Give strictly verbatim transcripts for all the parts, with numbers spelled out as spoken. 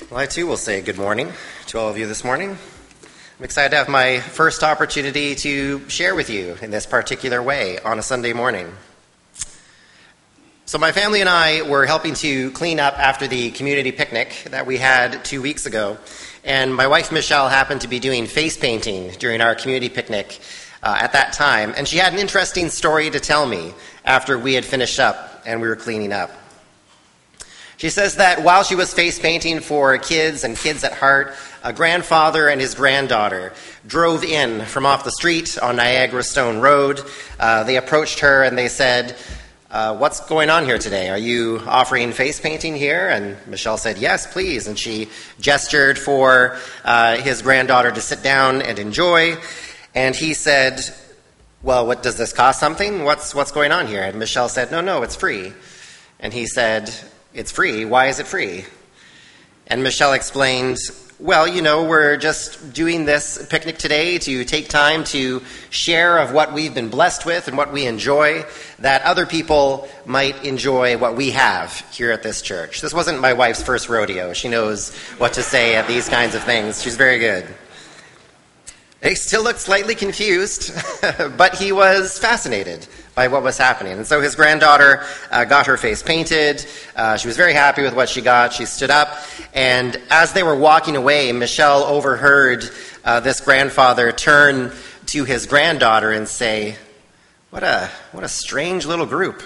Well, I too will say good morning to all of you this morning. I'm excited to have my first opportunity to share with you in this particular way on a Sunday morning. So my family and I were helping to clean up after the community picnic that we had two weeks ago, and my wife Michelle happened to be doing face painting during our community picnic uh, at that time, and she had an interesting story to tell me after we had finished up and we were cleaning up. She says that while she was face painting for kids and kids at heart, a grandfather and his granddaughter drove in from off the street on Niagara Stone Road. Uh, they approached her and they said, uh, what's going on here today? Are you offering face painting here? And Michelle said, yes, please. And she gestured for uh, his granddaughter to sit down and enjoy. And he said, well, what does this cost something? What's, what's going on here? And Michelle said, no, no, it's free. And he said, it's free. Why is it free? And Michelle explained, well, you know, we're just doing this picnic today to take time to share of what we've been blessed with and what we enjoy, that other people might enjoy what we have here at this church. This wasn't my wife's first rodeo. She knows what to say at these kinds of things. She's very good. He still looked slightly confused, but he was fascinated by what was happening. And so his granddaughter uh, got her face painted. Uh, she was very happy with what she got. She stood up, and as they were walking away, Michelle overheard uh, this grandfather turn to his granddaughter and say, what a, what a strange little group.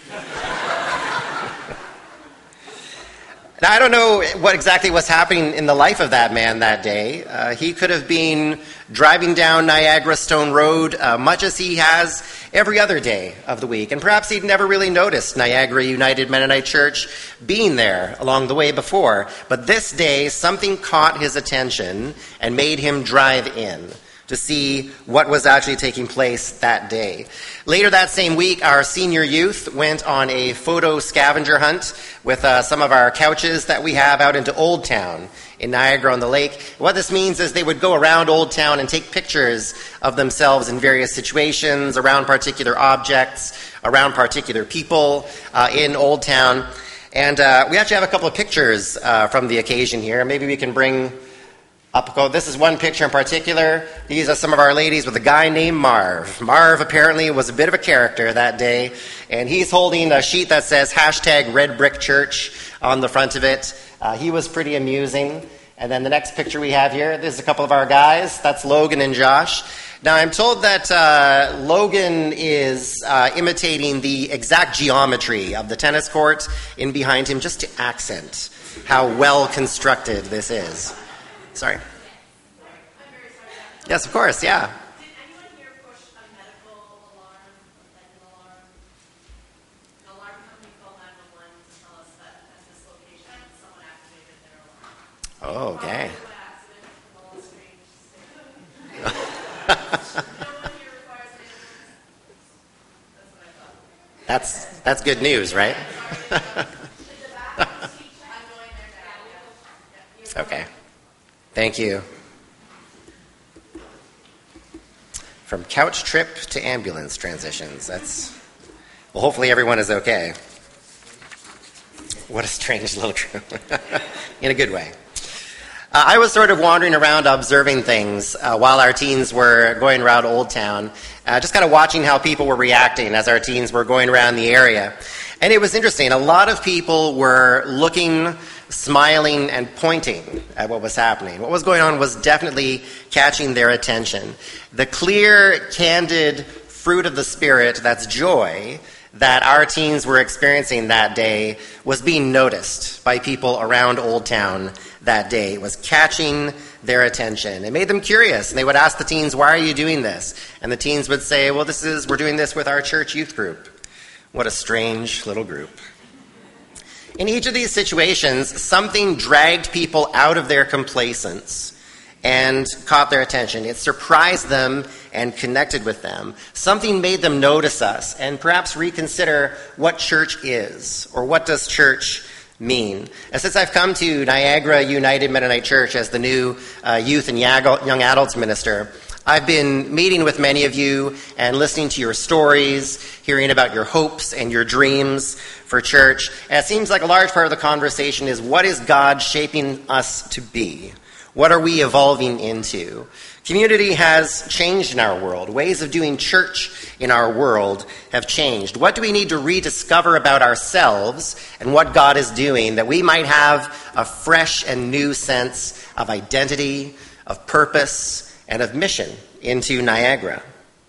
Now, I don't know what exactly was happening in the life of that man that day. Uh, he could have been driving down Niagara Stone Road uh, much as he has every other day of the week. And perhaps he'd never really noticed Niagara United Mennonite Church being there along the way before. But this day, something caught his attention and made him drive in to see what was actually taking place that day. Later that same week, our senior youth went on a photo scavenger hunt with uh, some of our couches that we have out into Old Town in Niagara-on-the-Lake. What this means is they would go around Old Town and take pictures of themselves in various situations, around particular objects, around particular people uh, in Old Town. And uh, we actually have a couple of pictures uh, from the occasion here. Maybe we can bring up. This is one picture in particular. These are some of our ladies with a guy named Marv. Marv apparently was a bit of a character that day, and he's holding a sheet that says hashtag Red Brick Church on the front of it. Uh, he was pretty amusing. And then the next picture we have here, this is a couple of our guys. That's Logan and Josh. Now, I'm told that uh, Logan is uh, imitating the exact geometry of the tennis court in behind him just to accent how well constructed this is. Sorry. Yes, of course, yeah. Did anyone here push a medical alarm, like an alarm? An alarm company called nine one one to tell us that at this location, someone activated their alarm. Oh, okay. That's that's good news, right? Okay. Thank you. From couch trip to ambulance transitions. That's, well, hopefully everyone is okay. What a strange little group. In a good way. Uh, I was sort of wandering around observing things uh, while our teens were going around Old Town, uh, just kind of watching how people were reacting as our teens were going around the area. And it was interesting. A lot of people were looking, smiling, and pointing at what was happening. What was going on was definitely catching their attention. The clear, candid fruit of the Spirit, that's joy, that our teens were experiencing that day was being noticed by people around Old Town that day. It was catching their attention. It made them curious, and they would ask the teens, why are you doing this? And the teens would say, well, this is we're doing this with our church youth group. What a strange little group. In each of these situations, something dragged people out of their complacence and caught their attention. It surprised them and connected with them. Something made them notice us and perhaps reconsider what church is, or what does church mean. And since I've come to Niagara United Mennonite Church as the new uh, youth and young adults minister, I've been meeting with many of you and listening to your stories, hearing about your hopes and your dreams for church. And it seems like a large part of the conversation is, what is God shaping us to be? What are we evolving into? Community has changed in our world. Ways of doing church in our world have changed. What do we need to rediscover about ourselves and what God is doing that we might have a fresh and new sense of identity, of purpose, and of mission into Niagara?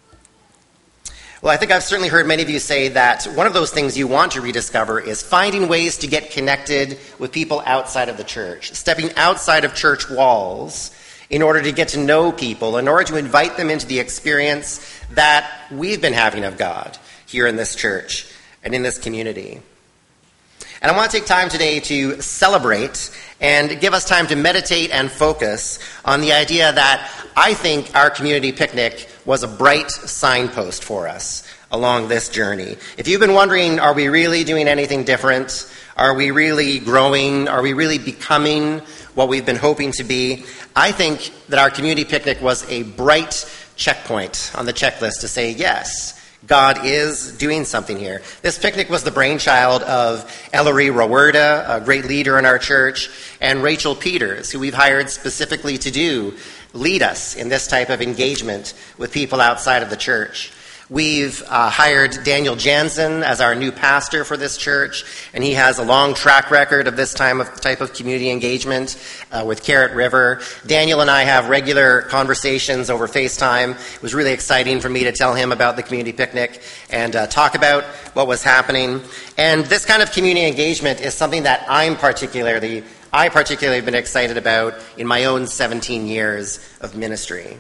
Well, I think I've certainly heard many of you say that one of those things you want to rediscover is finding ways to get connected with people outside of the church, stepping outside of church walls in order to get to know people, in order to invite them into the experience that we've been having of God here in this church and in this community. And I want to take time today to celebrate and give us time to meditate and focus on the idea that I think our community picnic was a bright signpost for us along this journey. If you've been wondering, are we really doing anything different? Are we really growing? Are we really becoming what we've been hoping to be? I think that our community picnic was a bright checkpoint on the checklist to say, yes, God is doing something here. This picnic was the brainchild of Ellery Rawerda, a great leader in our church, and Rachel Peters, who we've hired specifically to do lead us in this type of engagement with people outside of the church. We've uh, hired Daniel Jansen as our new pastor for this church, and he has a long track record of this time of, type of community engagement uh, with Carrot River. Daniel and I have regular conversations over FaceTime. It was really exciting for me to tell him about the community picnic and uh, talk about what was happening. And this kind of community engagement is something that I'm particularly, I particularly have been excited about in my own seventeen years of ministry.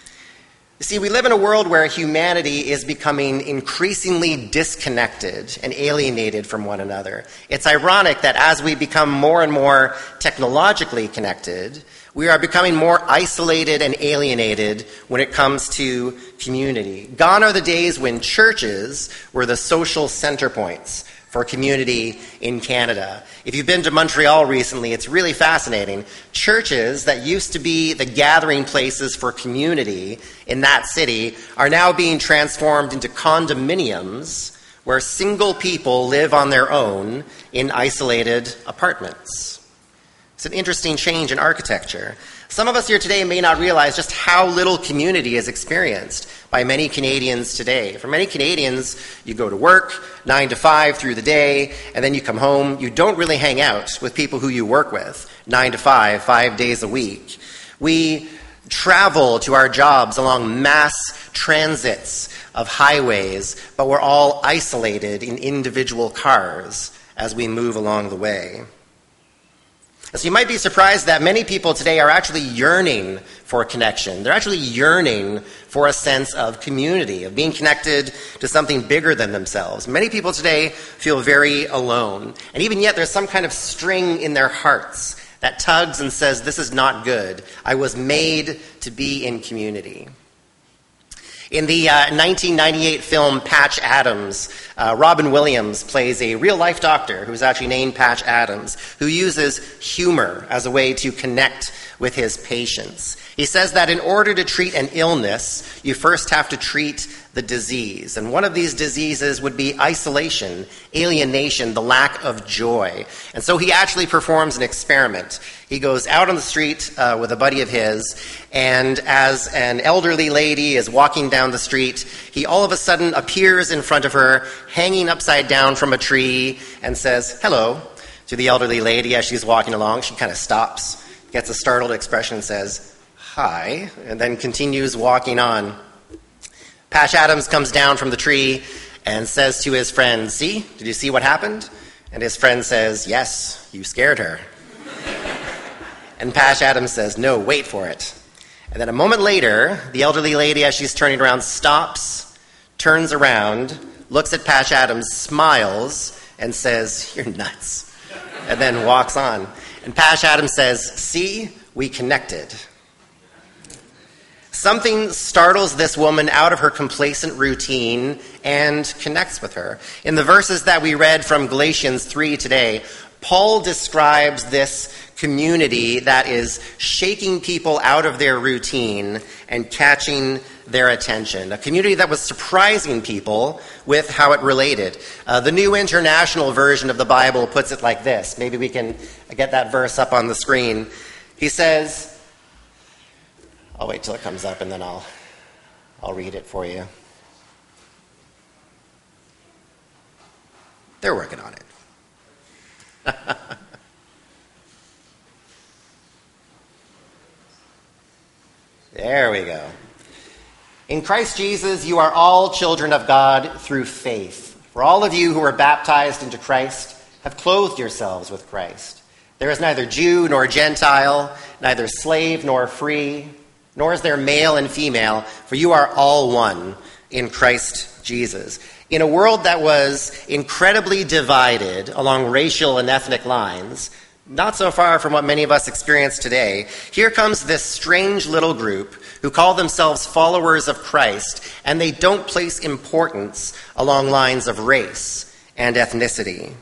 You see, we live in a world where humanity is becoming increasingly disconnected and alienated from one another. It's ironic that as we become more and more technologically connected, we are becoming more isolated and alienated when it comes to community. Gone are the days when churches were the social center points for community in Canada. If you've been to Montreal recently, it's really fascinating. Churches that used to be the gathering places for community in that city are now being transformed into condominiums where single people live on their own in isolated apartments. It's an interesting change in architecture. Some of us here today may not realize just how little community is experienced by many Canadians today. For many Canadians, you go to work nine to five through the day, and then you come home. You don't really hang out with people who you work with nine to five, five days a week. We travel to our jobs along mass transits of highways, but we're all isolated in individual cars as we move along the way. So you might be surprised that many people today are actually yearning for a connection. They're actually yearning for a sense of community, of being connected to something bigger than themselves. Many people today feel very alone. And even yet there's some kind of string in their hearts that tugs and says, this is not good. I was made to be in community. In the uh, nineteen ninety-eight film Patch Adams, uh, Robin Williams plays a real-life doctor who's actually named Patch Adams, who uses humor as a way to connect with his patients. He says that in order to treat an illness, you first have to treat the disease. And one of these diseases would be isolation, alienation, the lack of joy. And so he actually performs an experiment. He goes out on the street uh, with a buddy of his, and as an elderly lady is walking down the street, he all of a sudden appears in front of her, hanging upside down from a tree, and says, hello, to the elderly lady as she's walking along. She kind of stops, gets a startled expression, and says, hi, and then continues walking on. Patch Adams comes down from the tree and says to his friend, see, did you see what happened? And his friend says, yes, you scared her. And Patch Adams says, no, wait for it. And then a moment later, the elderly lady, as she's turning around, stops, turns around, looks at Patch Adams, smiles, and says, you're nuts, and then walks on. And Patch Adams says, see, we connected. Something startles this woman out of her complacent routine and connects with her. In the verses that we read from Galatians three today, Paul describes this community that is shaking people out of their routine and catching their attention. A community that was surprising people with how it related. Uh, the New International Version of the Bible puts it like this. Maybe we can get that verse up on the screen. He says, I'll wait till it comes up and then I'll, I'll read it for you. They're working on it. There we go. In Christ Jesus, you are all children of God through faith. For all of you who are baptized into Christ have clothed yourselves with Christ. There is neither Jew nor Gentile, neither slave nor free, nor is there male and female, for you are all one in Christ Jesus. In a world that was incredibly divided along racial and ethnic lines, not so far from what many of us experience today, here comes this strange little group who call themselves followers of Christ, and they don't place importance along lines of race and ethnicity.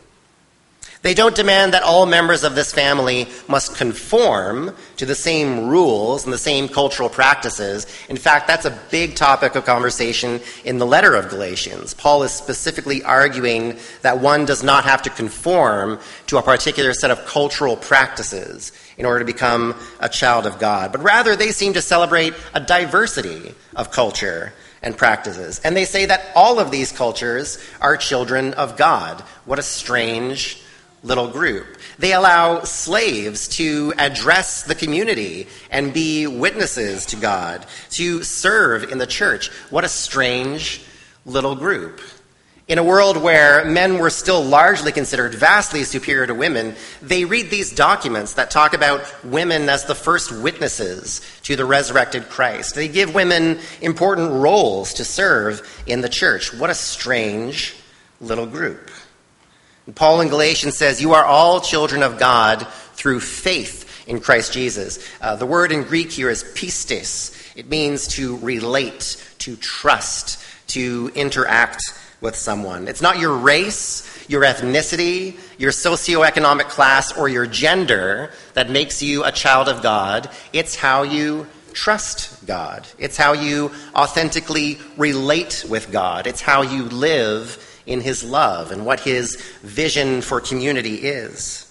They don't demand that all members of this family must conform to the same rules and the same cultural practices. In fact, that's a big topic of conversation in the letter of Galatians. Paul is specifically arguing that one does not have to conform to a particular set of cultural practices in order to become a child of God, but rather they seem to celebrate a diversity of culture and practices. And they say that all of these cultures are children of God. What a strange little group. They allow slaves to address the community and be witnesses to God, to serve in the church. What a strange little group. In a world where men were still largely considered vastly superior to women, they read these documents that talk about women as the first witnesses to the resurrected Christ. They give women important roles to serve in the church. What a strange little group. Paul in Galatians says, you are all children of God through faith in Christ Jesus. Uh, the word in Greek here is pistis. It means to relate, to trust, to interact with someone. It's not your race, your ethnicity, your socioeconomic class, or your gender that makes you a child of God. It's how you trust God. It's how you authentically relate with God. It's how you live in his love and what his vision for community is.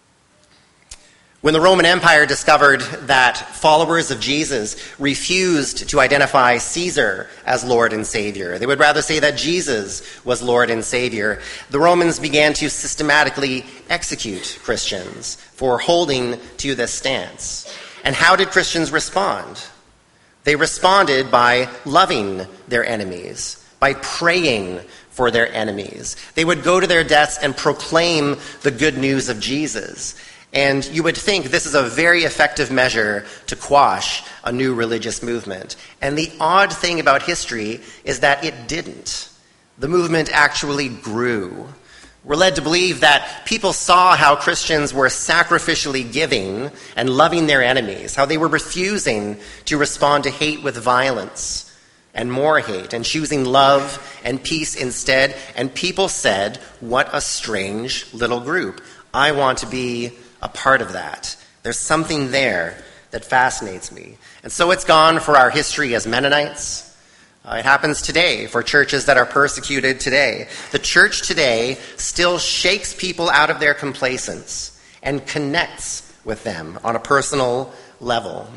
When the Roman Empire discovered that followers of Jesus refused to identify Caesar as Lord and Savior, they would rather say that Jesus was Lord and Savior, the Romans began to systematically execute Christians for holding to this stance. And how did Christians respond? They responded by loving their enemies, by praying for their enemies. They would go to their deaths and proclaim the good news of Jesus. And you would think this is a very effective measure to quash a new religious movement. And the odd thing about history is that it didn't. The movement actually grew. We're led to believe that people saw how Christians were sacrificially giving and loving their enemies, how they were refusing to respond to hate with violence and more hate, and choosing love and peace instead. And people said, what a strange little group. I want to be a part of that. There's something there that fascinates me. And so it's gone for our history as Mennonites. Uh, it happens today for churches that are persecuted today. The church today still shakes people out of their complacence and connects with them on a personal level.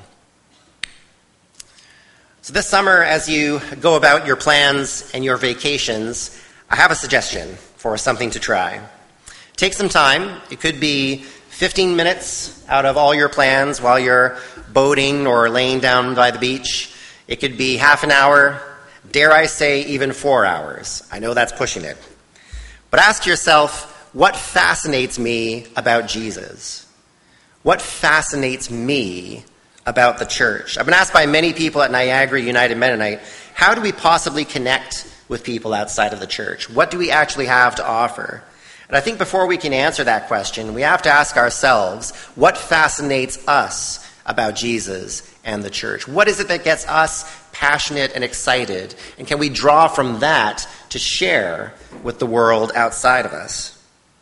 So this summer, as you go about your plans and your vacations, I have a suggestion for something to try. Take some time. It could be fifteen minutes out of all your plans while you're boating or laying down by the beach. It could be half an hour, dare I say even four hours. I know that's pushing it. But ask yourself, what fascinates me about Jesus? What fascinates me about the church? I've been asked by many people at Niagara United Mennonite, how do we possibly connect with people outside of the church? What do we actually have to offer? And I think before we can answer that question, we have to ask ourselves, what fascinates us about Jesus and the church? What is it that gets us passionate and excited? And can we draw from that to share with the world outside of us?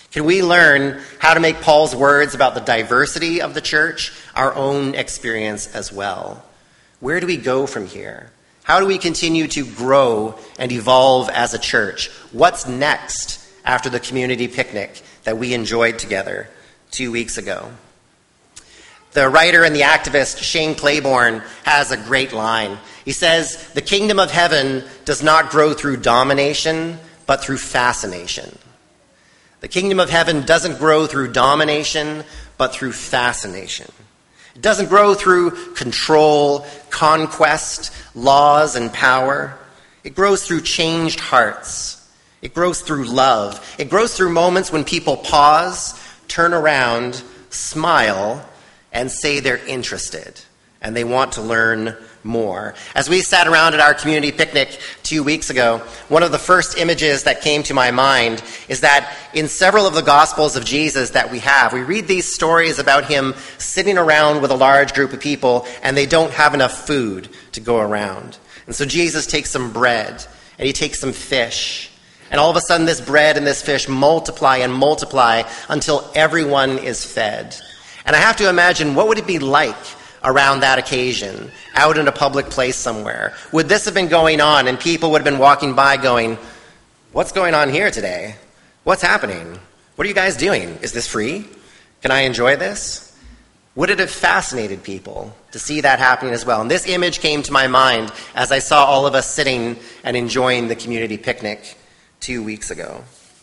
Can we learn how to make Paul's words about the diversity of the church our own experience as well? Where do we go from here? How do we continue to grow and evolve as a church? What's next after the community picnic that we enjoyed together two weeks ago? The writer and the activist Shane Claiborne has a great line. He says, "The kingdom of heaven does not grow through domination, but through fascination." The kingdom of heaven doesn't grow through domination, but through fascination. It doesn't grow through control, conquest, laws, and power. It grows through changed hearts. It grows through love. It grows through moments when people pause, turn around, smile, and say they're interested and they want to learn more. As we sat around at our community picnic two weeks ago, one of the first images that came to my mind is that in several of the Gospels of Jesus that we have, we read these stories about him sitting around with a large group of people and they don't have enough food to go around. And so Jesus takes some bread and he takes some fish. And all of a sudden this bread and this fish multiply and multiply until everyone is fed. And I have to imagine, what would it be like around that occasion, out in a public place somewhere? Would this have been going on and people would have been walking by going, "What's going on here today? What's happening? What are you guys doing? Is this free? Can I enjoy this?" Would it have fascinated people to see that happening as well? And this image came to my mind as I saw all of us sitting and enjoying the community picnic two weeks ago.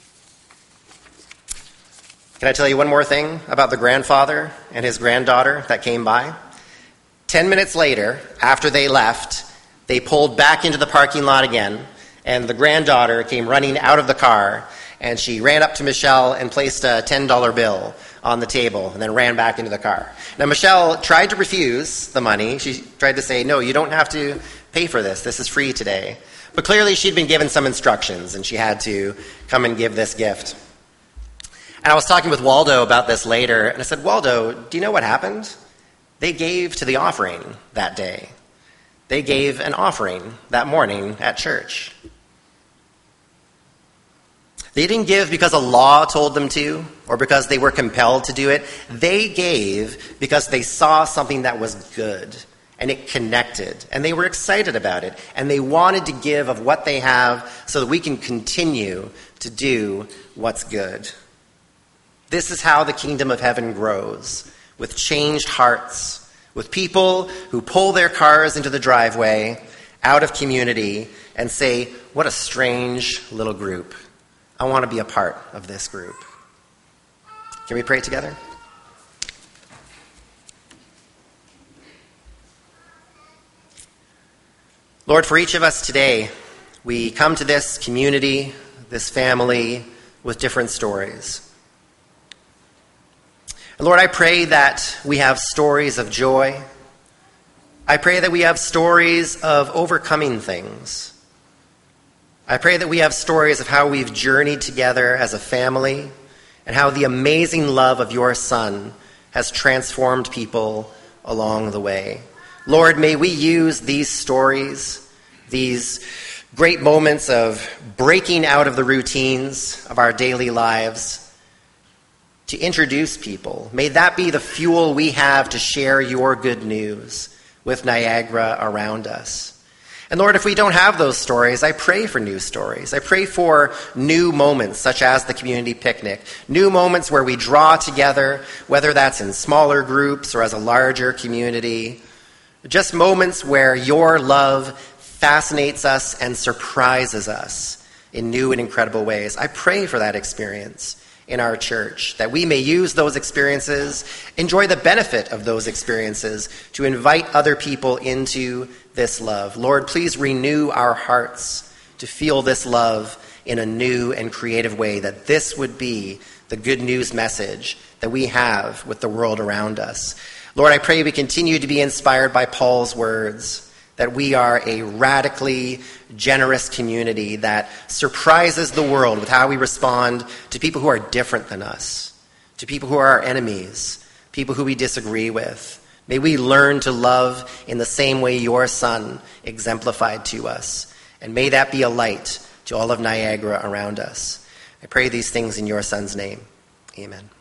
Can I tell you one more thing about the grandfather and his granddaughter that came by? Ten minutes later, after they left, they pulled back into the parking lot again, and the granddaughter came running out of the car, and she ran up to Michelle and placed a ten dollar bill on the table, and then ran back into the car. Now, Michelle tried to refuse the money. She tried to say, "No, you don't have to pay for this. This is free today." But clearly she'd been given some instructions, and she had to come and give this gift. And I was talking with Waldo about this later, and I said, "Waldo, do you know what happened? They gave to the offering that day. They gave an offering that morning at church. They didn't give because a law told them to, or because they were compelled to do it. They gave because they saw something that was good, and it connected, and they were excited about it, and they wanted to give of what they have so that we can continue to do what's good." This is how the kingdom of heaven grows, with changed hearts, with people who pull their cars into the driveway, out of community, and say, "What a strange little group. I want to be a part of this group." Can we pray together? Lord, for each of us today, we come to this community, this family, with different stories. And Lord, I pray that we have stories of joy. I pray that we have stories of overcoming things. I pray that we have stories of how we've journeyed together as a family and how the amazing love of your Son has transformed people along the way. Lord, may we use these stories, these great moments of breaking out of the routines of our daily lives, to introduce people. May that be the fuel we have to share your good news with Niagara around us. And Lord, if we don't have those stories, I pray for new stories. I pray for new moments, such as the community picnic. New moments where we draw together, whether that's in smaller groups or as a larger community. Just moments where your love fascinates us and surprises us in new and incredible ways. I pray for that experience in our church, that we may use those experiences, enjoy the benefit of those experiences, to invite other people into this love. Lord, please renew our hearts to feel this love in a new and creative way, that this would be the good news message that we have with the world around us. Lord, I pray we continue to be inspired by Paul's words, that we are a radically generous community that surprises the world with how we respond to people who are different than us, to people who are our enemies, people who we disagree with. May we learn to love in the same way your Son exemplified to us. And may that be a light to all of Niagara around us. I pray these things in your Son's name. Amen.